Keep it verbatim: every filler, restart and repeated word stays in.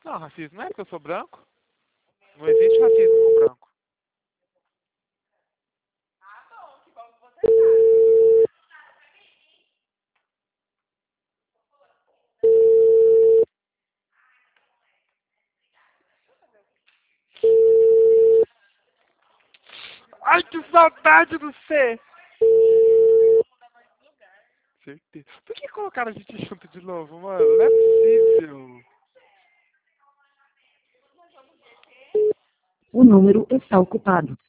Não, racismo não é porque eu sou branco. Não existe racismo com branco. Ai, que saudade do C! Certeza. Por que colocaram a gente junto de novo, mano? Não é possível. O número está ocupado.